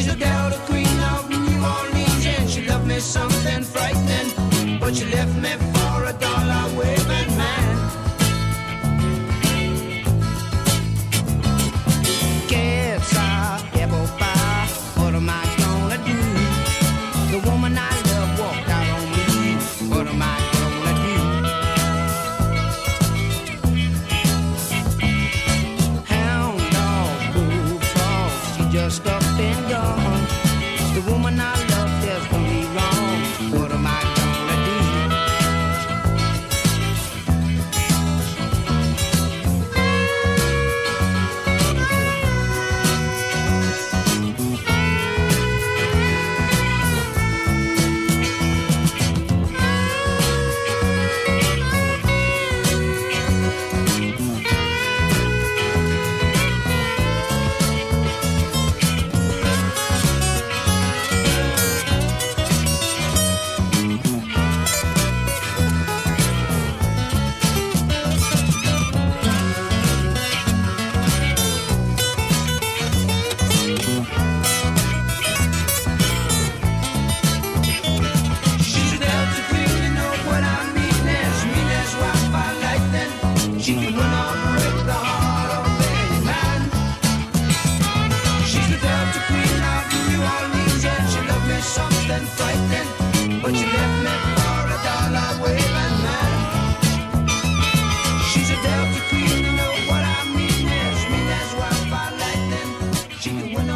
She's a Delta queen of New Orleans, and she loved me something frightening, but she left me for a dollar waving man. Kids are apple pie, what am I gonna do? The woman I love walked out on me, what am I gonna do? Hound dog, bullfrog, she just up and gone. The woman I love just gonna be wrong, what am I gonna do? She's a Delta queen, you know what I mean as wildfire lightning. She can win or break the heart of any man. She's the Delta queen of New Orleans, and she loved me something frightening, but she left me for a dollar waving man. She's a Delta queen, you know what I mean as wildfire lightning. She can win